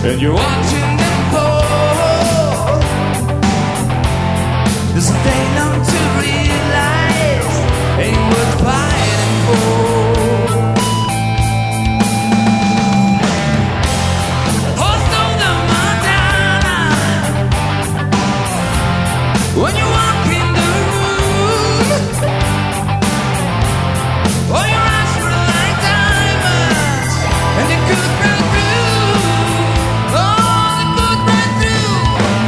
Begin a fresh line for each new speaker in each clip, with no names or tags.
and you're watching them fall. There's a thing not to realize ain't worth fighting for. When you walk in the room, oh, your eyes were like diamonds, and they could break through. Oh, they could break through.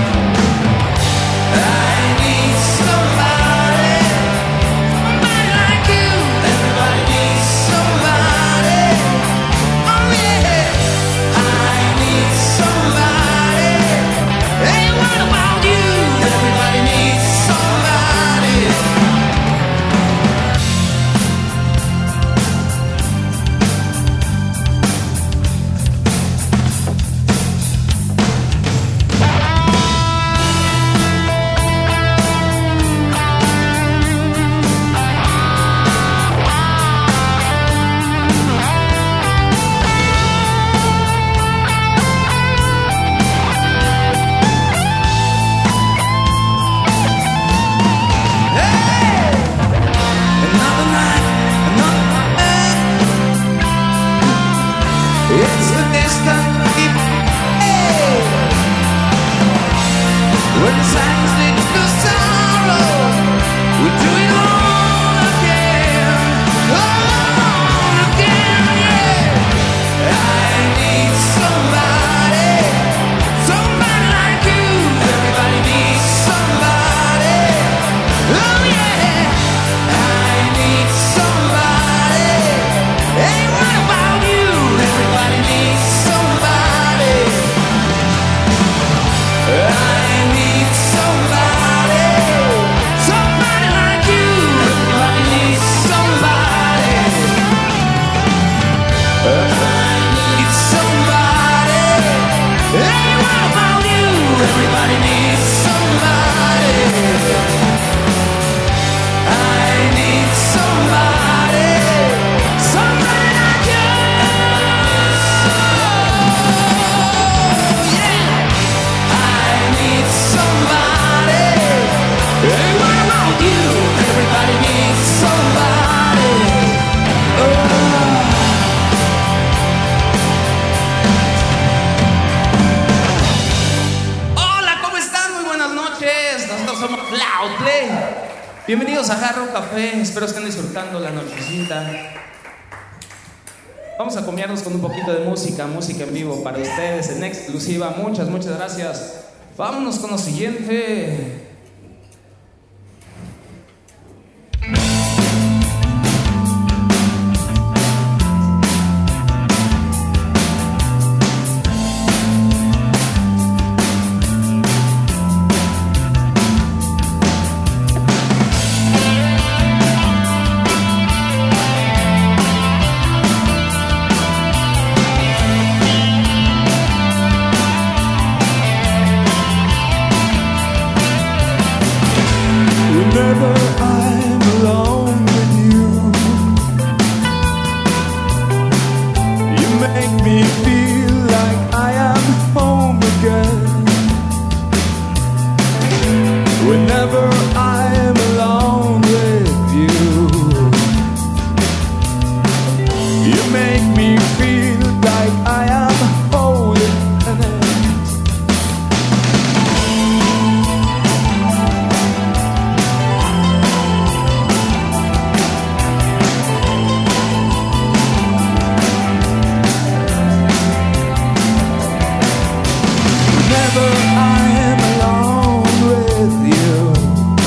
I need somebody, somebody like you. Everybody needs somebody. Oh yeah, I need somebody. Hey, what about you? Everybody needs somebody. It's the distant people. Hey. When the silence leads to sorrow, we do it all again, yeah. I need somebody, somebody like you. Everybody needs somebody. Oh yeah, I need somebody. Hey, what about you? Everybody needs somebody. I need somebody, somebody like you. Everybody needs somebody. I need somebody. Hey, what about you? Everybody needs somebody. I need somebody, somebody like you. Yeah, I need somebody. Hey, what about you? Everybody needs somebody. Hola, ¿cómo están? Muy buenas noches. Nosotros somos Loud Play. Bienvenidos a Jarro Café. Espero estén disfrutando la nochecita. Vamos a combinarnos con un poquito de música en vivo para ustedes, en exclusiva. Muchas gracias. Vámonos con lo siguiente.
Whenever I'm alone with you, you make me feel like I am home again. Whenever I'm alone with you, you make me feel like I am holding an end. Whenever I am alone with you,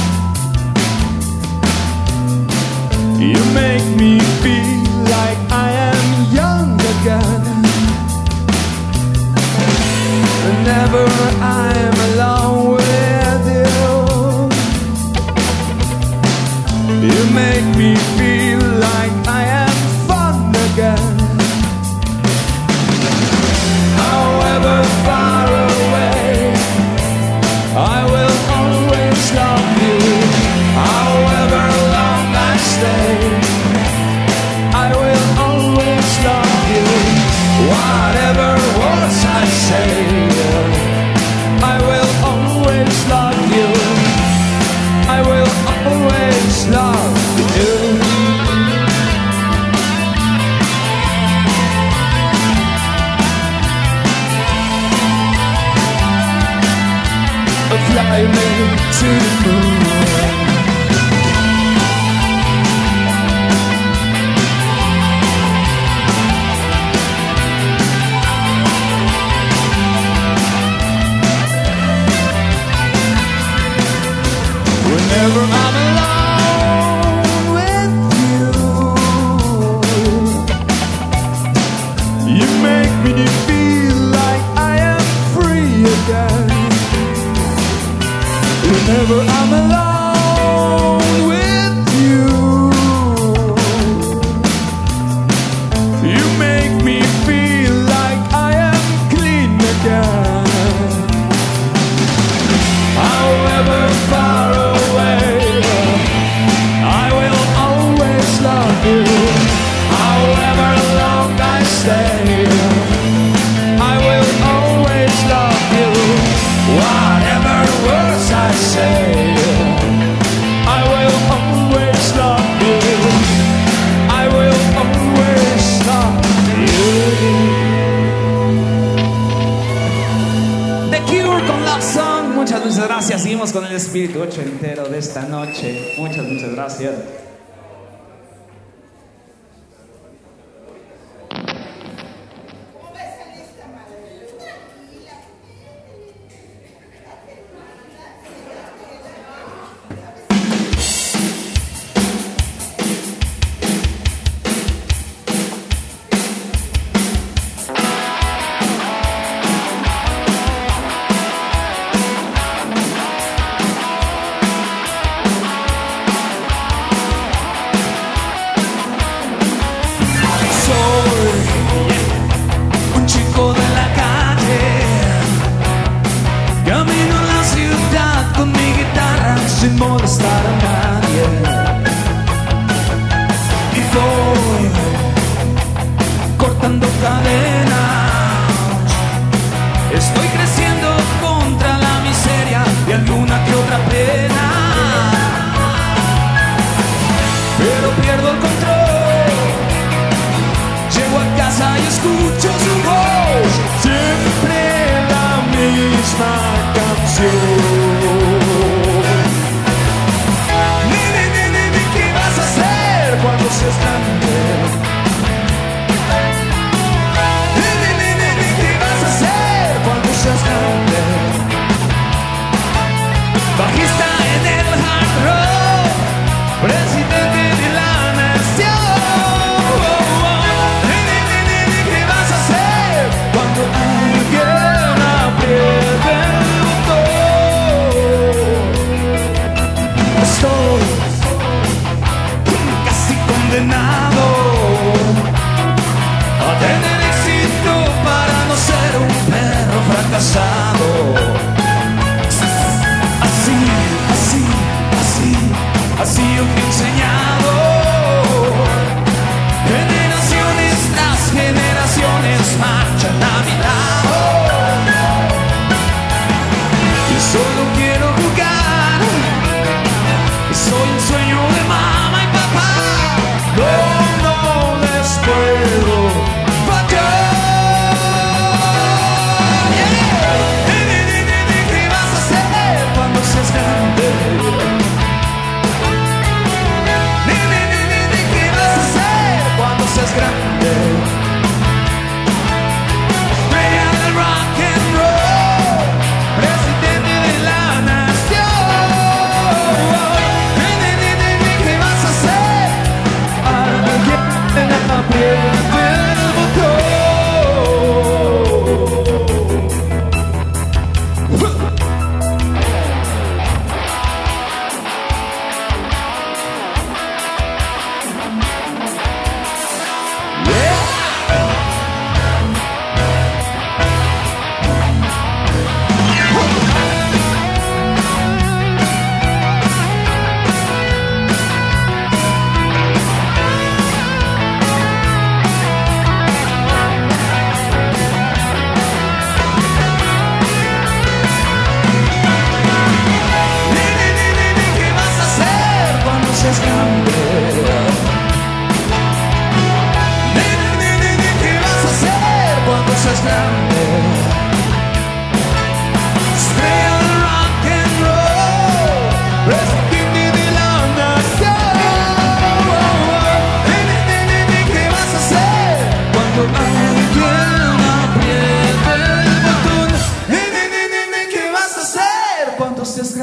fly me to the moon. Whenever I'm alone with you, you make me feel like I am free again. Whenever I'm alone with you, you make me feel like I am clean again. However far away, I will always love you. However long I stay, I will always love you. Whatever words I say, I will always love you. I will always love you. The Cure con Love Song. Muchas gracias. Seguimos con el espíritu ochentero de esta noche. Muchas gracias. Sin molestar a nadie, y voy cortando cadenas. Estoy creciendo contra la miseria y alguna que otra pena, pero pierdo el control. Llego a casa y escucho su voz, siempre la misma canción. Cuando seas grande, ¿qué vas a hacer cuando seas grande? Bajista en el hard rock, presidente de la nación. ¿Qué vas a hacer cuando alguien apriete el botón?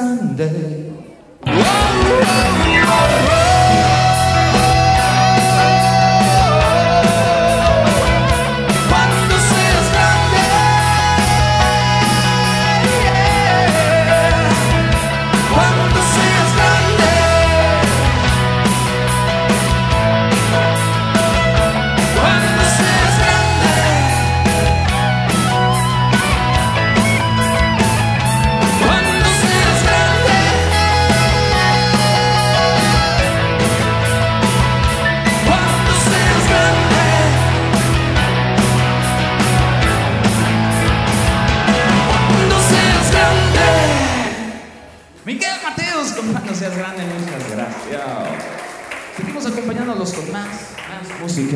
grande. Miguel Mateos, con Cuando Seas Grande, muchas gracias. Seguimos acompañándolos con más música.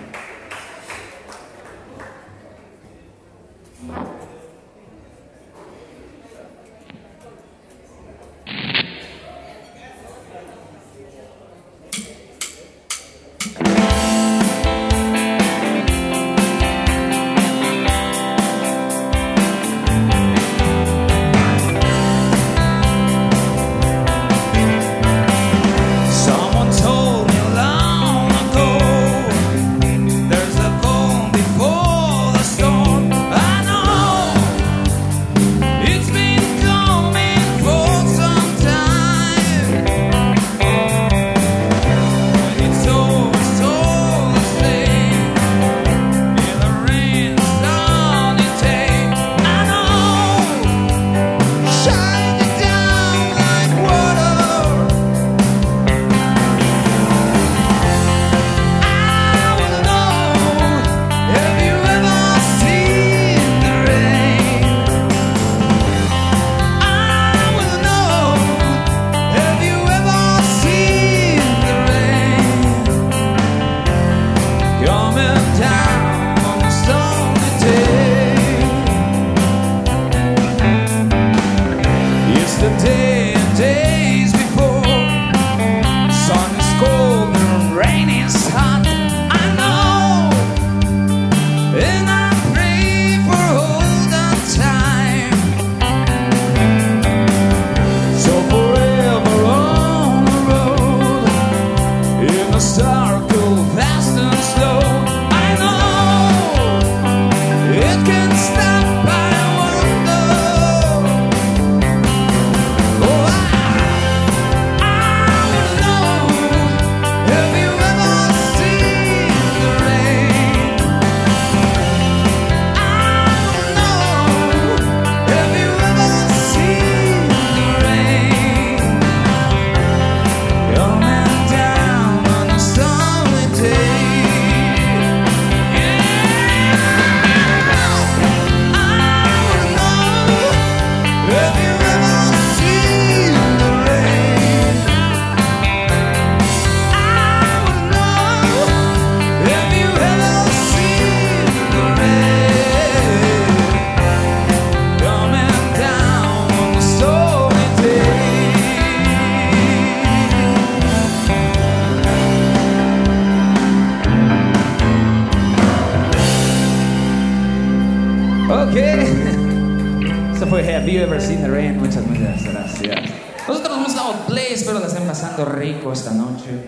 Esto fue Have You Ever Seen the Rain. Muchas gracias. Nosotros hemos dado play. Espero la estén pasando rico esta noche.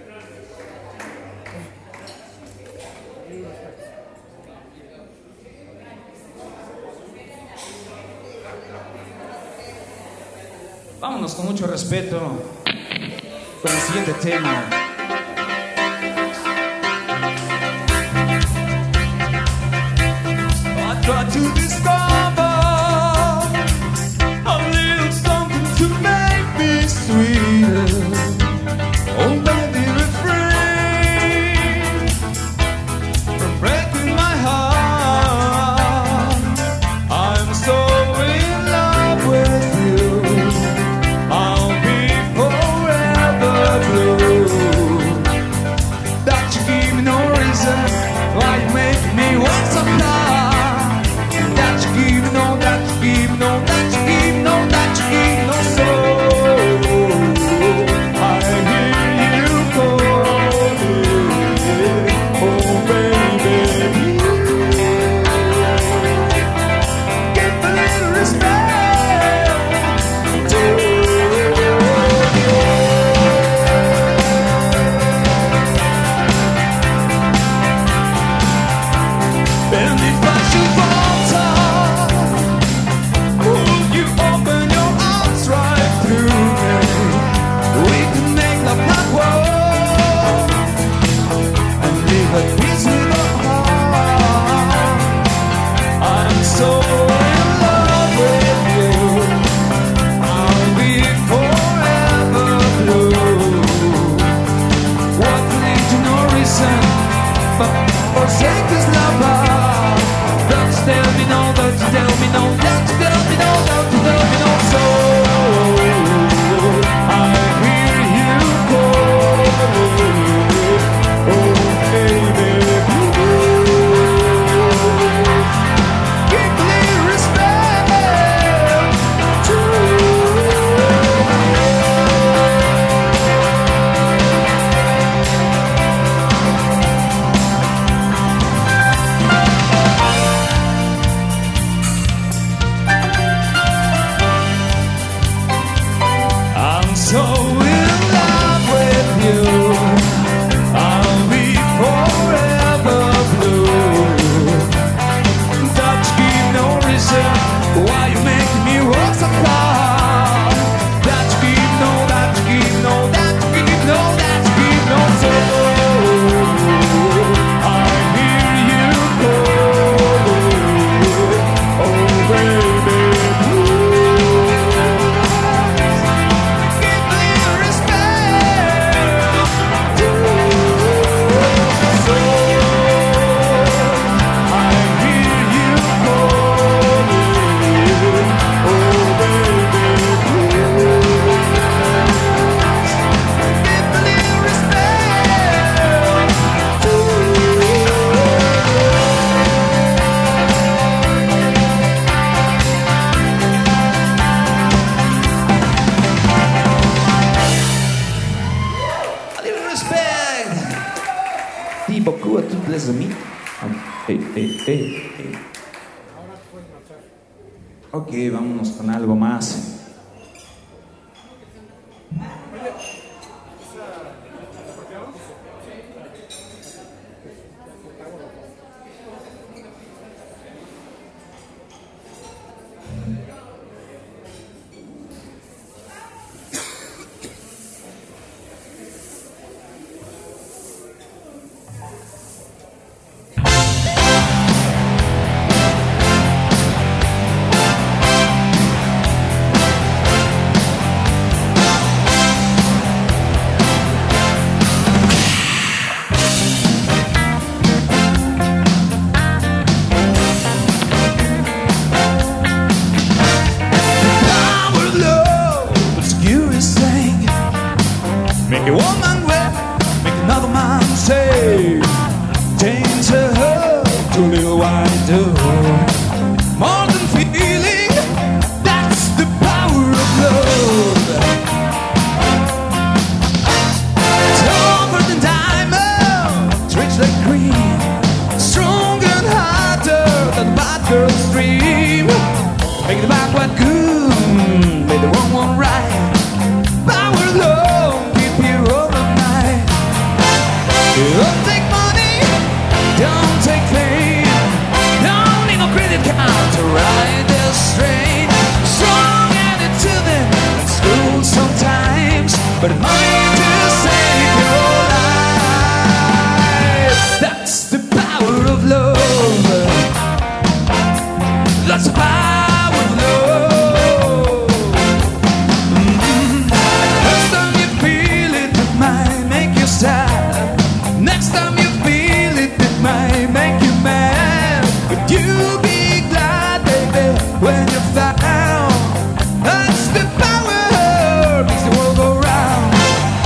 Vámonos con mucho respeto con el siguiente tema. Try to discover a little something to make me sweeter. Oh, baby, refrain from breaking my heart. I'm so in love with you. I'll be forever blue. That you give me no reason why you make me want so hard. That you give so in love with you. I'll be forever blue. Touch give no reason why you make me walk so far. That give no, that give no, that give no, that give no soul. I hear you calling, oh baby blue. Give me respect to soul. I hear you calling, oh baby blue. Give me respect to a little respect. Dis beaucoup à toutes les amis. Ok, vámonos con algo más. Power of love, it's a curious thing. Make a woman wet, make another man say. Change her to a little white dove. More than feeling, that's the power of love. Tougher than diamonds, rich like green, strong and harder than a bad girl's dream. Make the bad one good, make the wrong one right. Power of love, keep you overnight. Don't take money, don't take fame, don't need no credit card to ride this train. Strong and into them, school sometimes, but money to save your life. That's the power of love. That's the power of love. First time you feel it, it might make you sad. Next time you feel it, it might make you mad. But you be glad, baby, when you're found. That's the power, makes the world go round.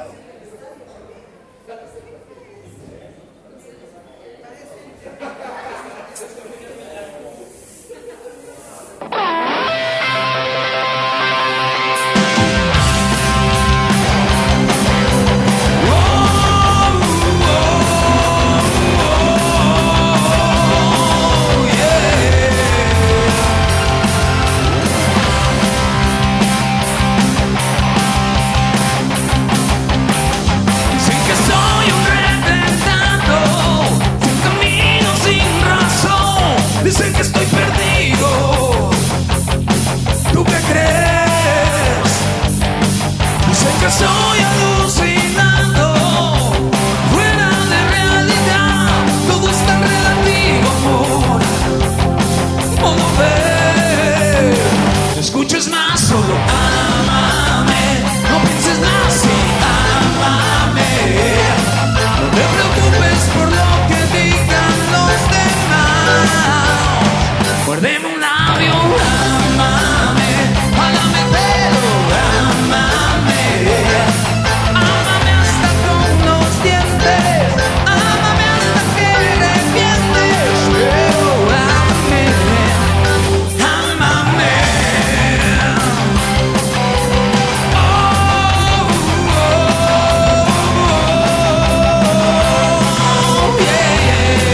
Dicen que estoy perdido. ¿Tú qué crees? Dicen que estoy alucinando, fuera de realidad. Todo es tan relativo, amor. ¿Cómo ver? No escuches más, solo ámame. No pienses más, sí, ámame. No te preocupes por lo que digan los demás. Muérdeme un labio, ámame, háblame pero ámame, ámame hasta con los dientes, ámame hasta que arrepientes, pero ámame, ámame. Oh, oh, oh, yeah, yeah.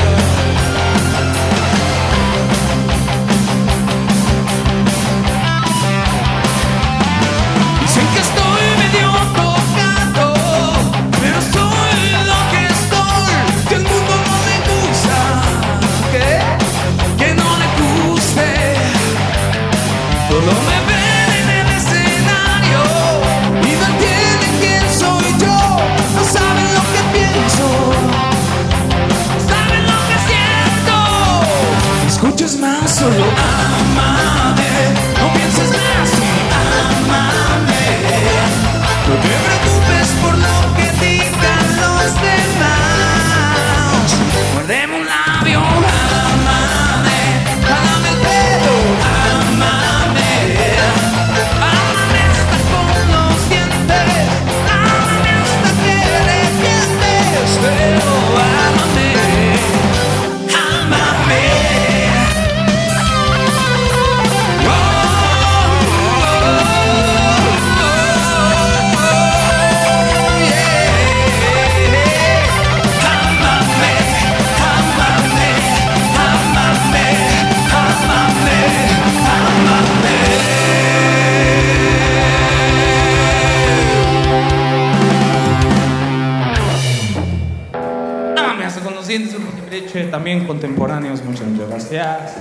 Dicen que estoy medio tocado, pero soy lo que estoy. Que el mundo no me gusta, ¿qué? Que no le guste. Solo me ven en el escenario y no entienden quién soy yo. No saben lo que pienso, no saben lo que siento. Escuches más, solo ámame. No pienses más, sí, ámame. No te preocupes por lo que digan los demás. Muérdeme un labio, ámame. Jálame el pelo, ámame. Ámame hasta con los dientes, ámame hasta que arrepientes, pero ámame, ámame. Oh, oh, ámame hasta con los dientes, un derecho también contemporáneos. Muchas gracias.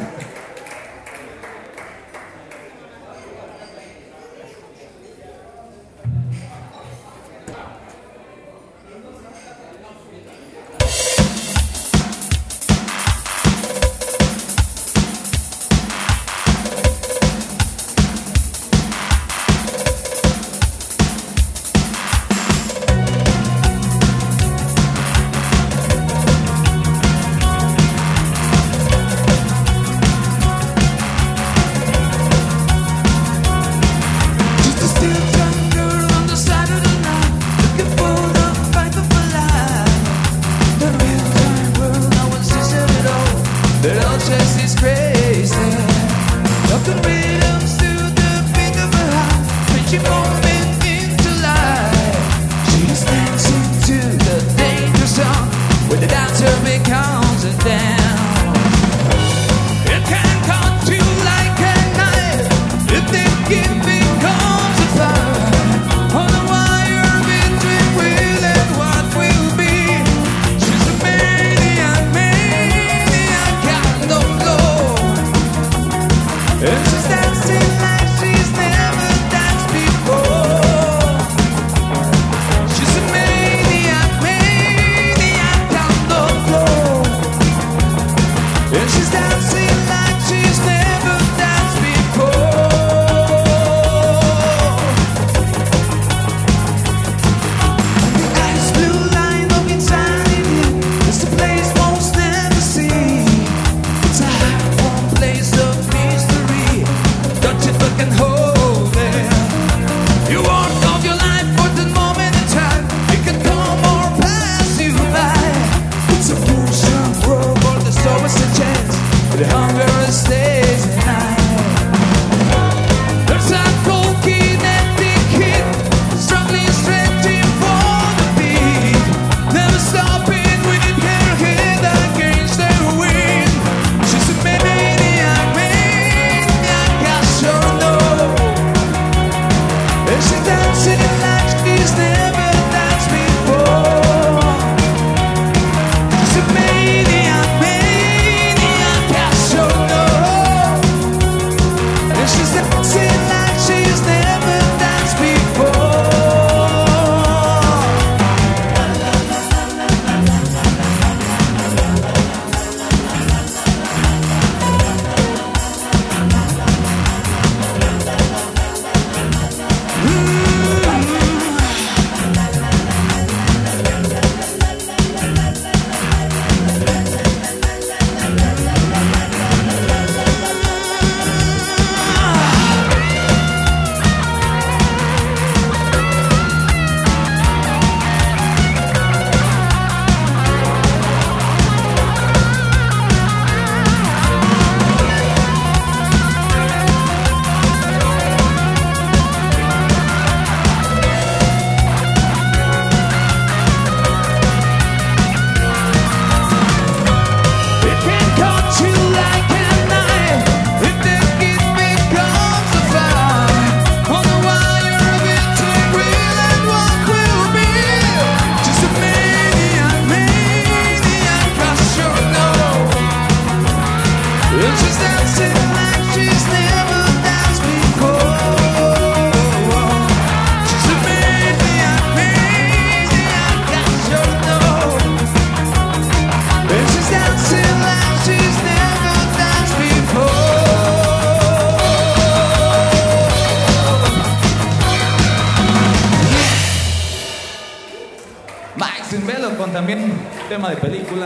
Mike Simbelo con también tema de película.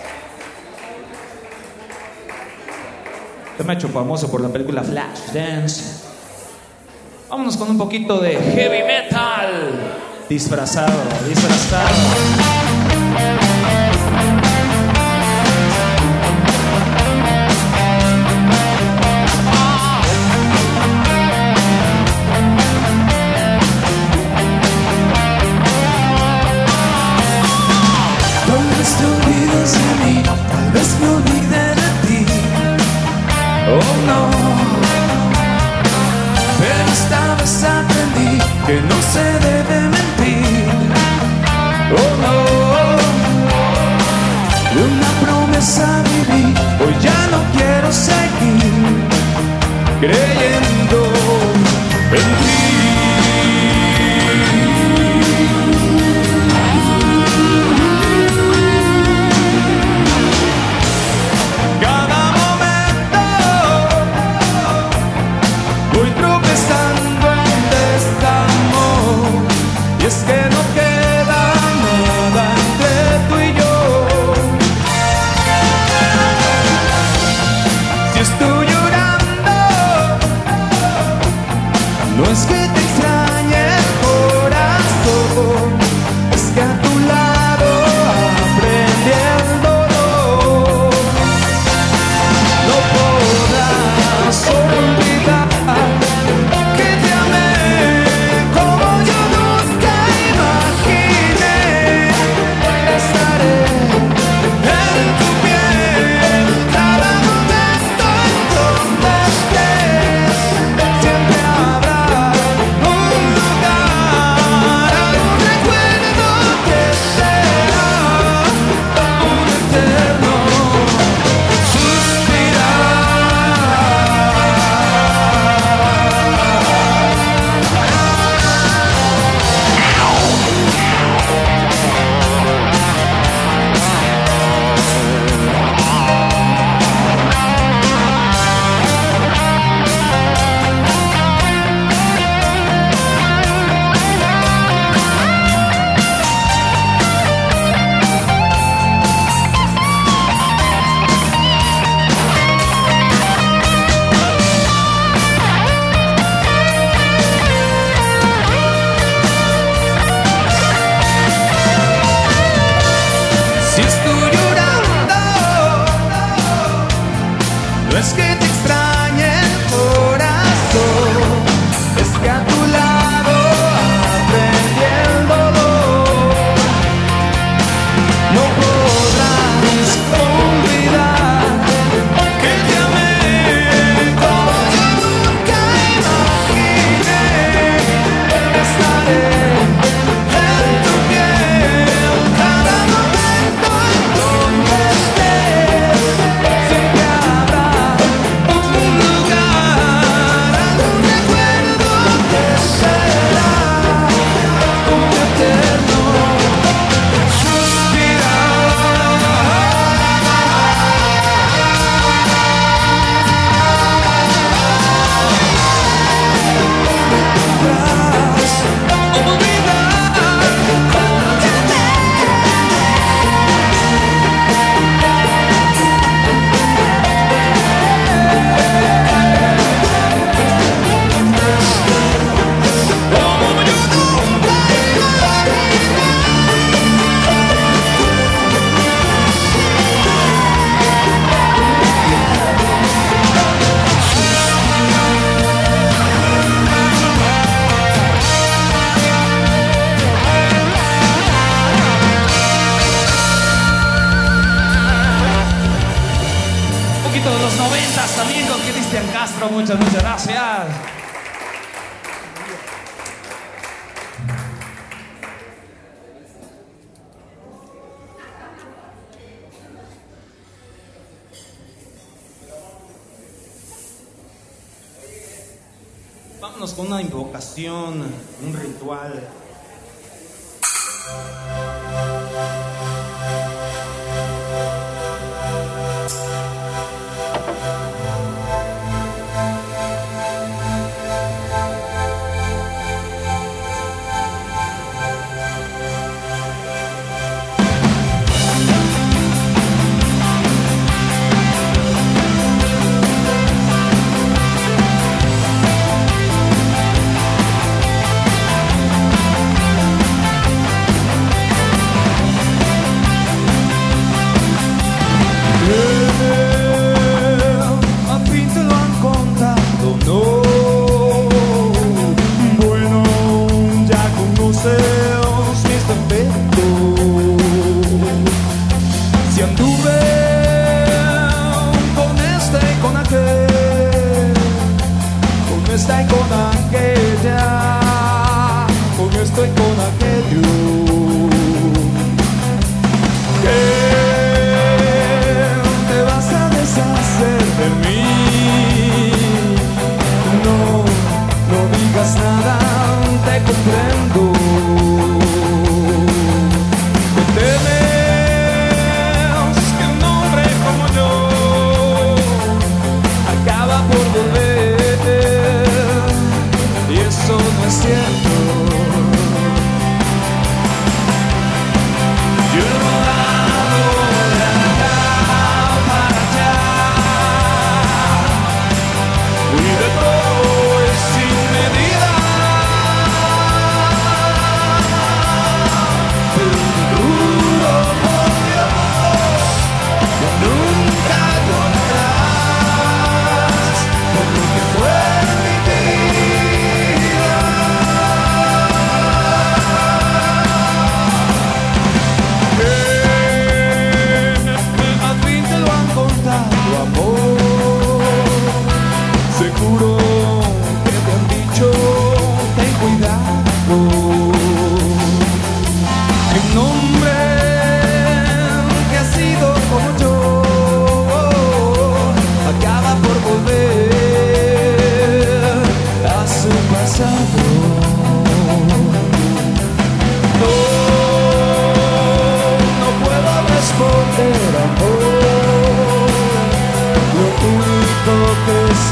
Tema hecho famoso por la película Flashdance. Vámonos con un poquito de heavy metal. Disfrazado.
Tal vez me olvide de ti, oh no. Pero esta vez aprendí que no se debe mentir, oh no. De una promesa viví, hoy ya no quiero seguir creyendo en ti. Es que no queda nada entre tú y yo. Si estoy llorando, no es que te extrañe el corazón, es que a tu lado aprendí el dolor. No podrás olvidar que te amé como yo nunca imaginé. Estaré en tu piel cada momento en donde estés. Siempre habrá un lugar, algún recuerdo que será un eterno suspirar. Si estoy llorando, no es que te extrañe el corazón, es que a tu lado aprendí el dolor. No podrás olvidar que te amé como yo nunca imaginé. Estaré en tu piel cada momento en donde estés. Siempre habrá un lugar, algún recuerdo que será un eterno
Un poquito de los 90s también con Cristian Castro. Muchas gracias. Vámonos con una invocación, un ritual.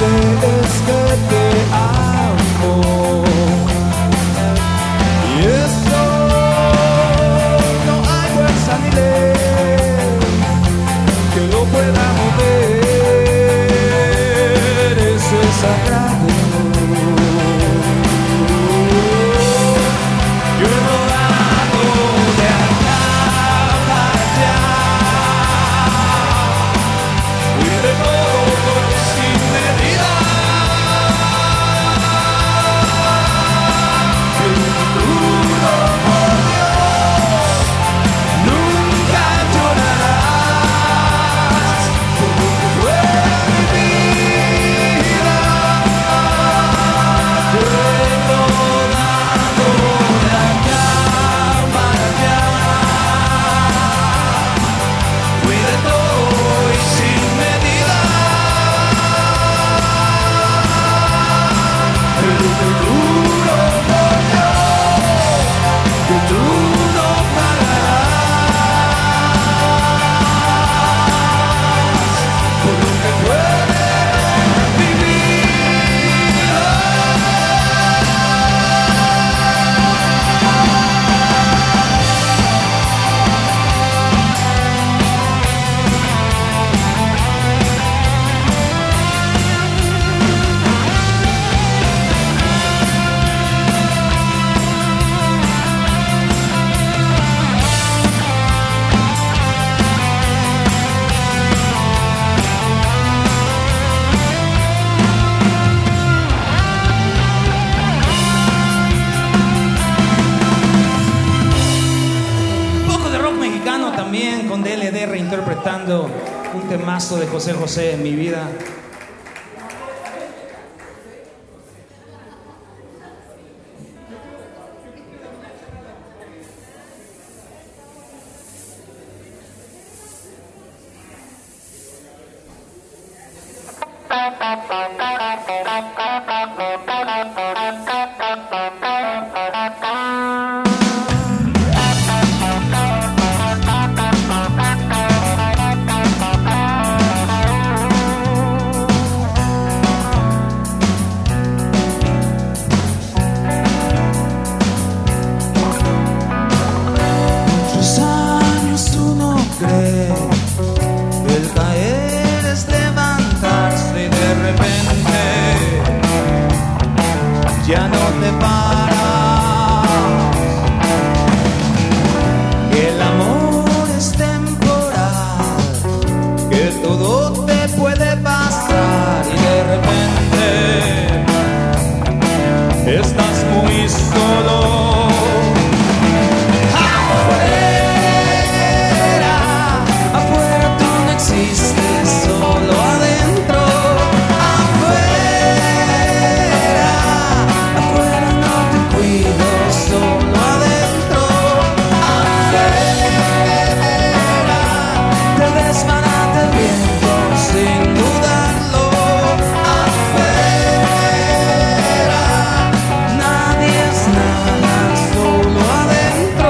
es que te amo. Y esto no hay fuerza ni ley que lo pueda mover. Eso es sagrado. Yo he rodado de acá para allá. Fui de todo sin medida. El futuro, por Dios, nunca llorarás por lo que fue mi vida. Yo he rodado de acá para allá. Fui de todo y sin medida. El futuro, por Dios, que tú no pagarás por lo que fue mi vida.
Un poco de rock mexicano también, con DLD reinterpretando un temazo de José José, En mi vida.
Muchos años uno cree que el caer es levantarse y de repente ya no te paras. Que el amor es temporal, que todo te puede pasar y de repente estás muy solo. Afuera, afuera tú no existes, solo adentro. Afuera, afuera no te cuido, solo adentro. Afuera, te desbarata el viento sin dudarlo. Afuera, nadie es nada, solo adentro.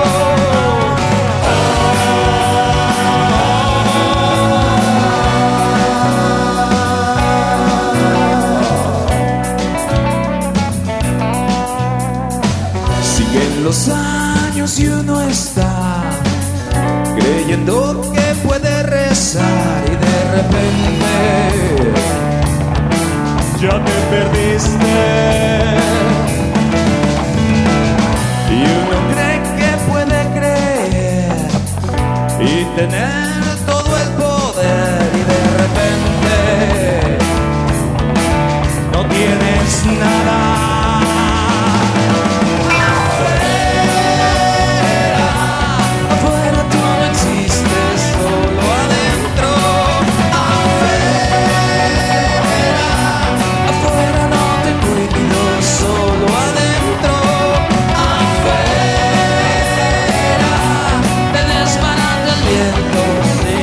Siguen los años y uno está creyendo que puede rezar y de repente ya te perdiste. Y uno cree que puede creer y tener todo el poder y de repente no tienes nada. Afuera, afuera tú no existes, solo adentro. Afuera, afuera no te cuido, solo adentro. Afuera, te desbarata el viento sin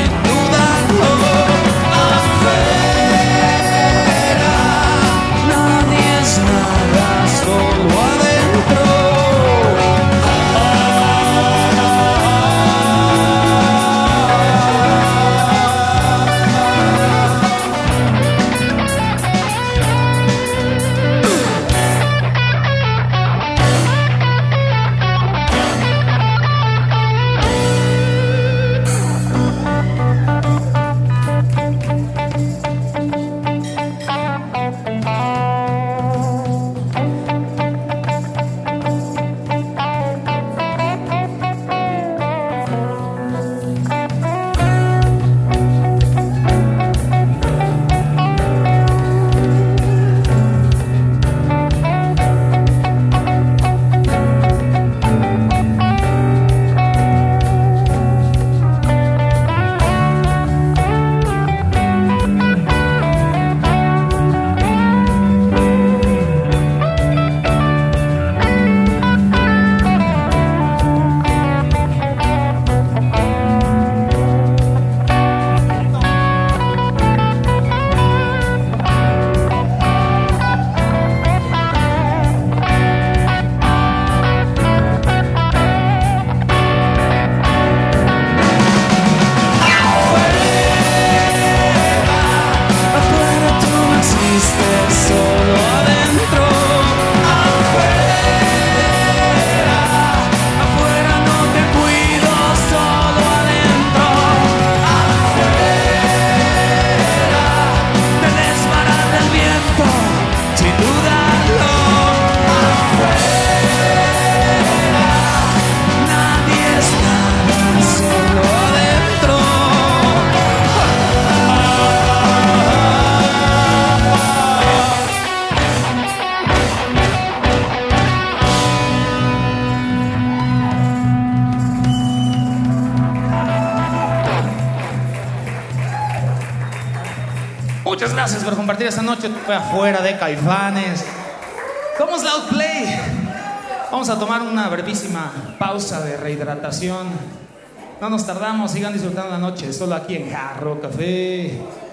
Gracias por compartir esta noche. Fue afuera de Caifanes. ¿Cómo es Loud Play? Vamos a tomar una brevísima pausa de rehidratación. No nos tardamos, sigan disfrutando la noche, solo aquí en Jarro Café.